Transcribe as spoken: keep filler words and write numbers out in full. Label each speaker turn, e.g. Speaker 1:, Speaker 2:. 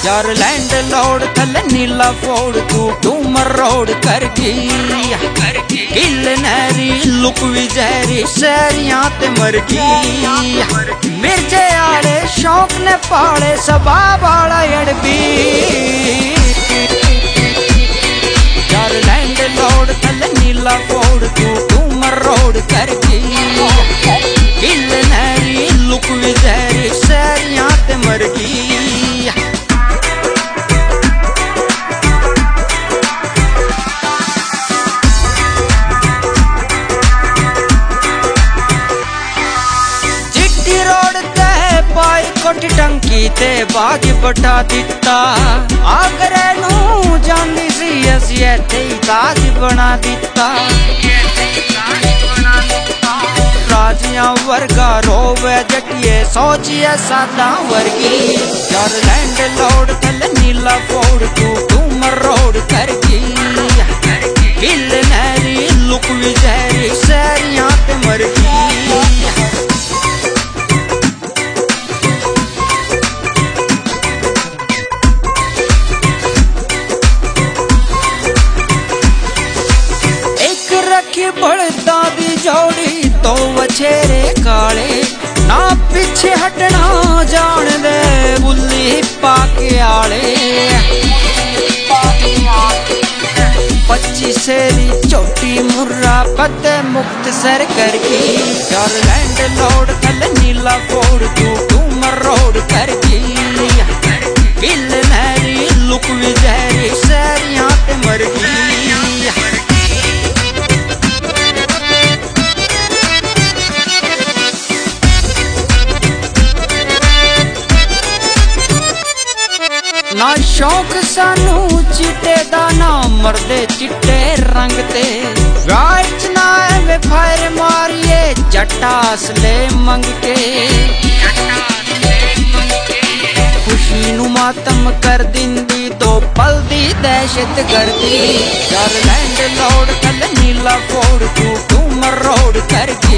Speaker 1: यार land Lord थल नीला फोड़ तू टूमर रोड कर गई किल नहरी लुक विजहरी शहरियां ते मर गई मिर्जे आले शौक ने पाले सबा बाड़ा अड़बी यार लैंड लॉर्ड थल नीला फोड़ तू टूमर रोड कर गई किल नहरी लुक विजहरी शहरियां ते मर गई टंकी ते बाज बटा दिता आगरे नू जानी सी असी इत्थे ही ताज बना दिता राजियां वर्गा रोवे जटिए सोचिए सादा वर्गी यार लैंड लॉर्ड थल नीला फोड़ तू टूमर रोड कर गई किल नहरी लुक विजहरी शहरियां ते मर गई बड़दा दी जोड़ी तो वछेरे काले ना पीछे हटना जान दे बुल्ली पाके आले पच्ची सेरी चोटी मुर्रा पते मुक्त सर कर गई यार लैंड लॉर्ड थल नीला फोड़ तू टूमर रोड कर गई किल नहरी लुक विजहरी शहरियां ते मर गई ना शौक सानू चिट्टे दा ना मरदे चिट्टे रंग ते राइच ना एवें फायर मारिए जट्टा असले मंग के खुशी नू मातम कर दिंदी दो पल दी दहशत गर्दी यार लैंड लॉर्ड थल नीला फोड़ तू टूमर रोड कर गई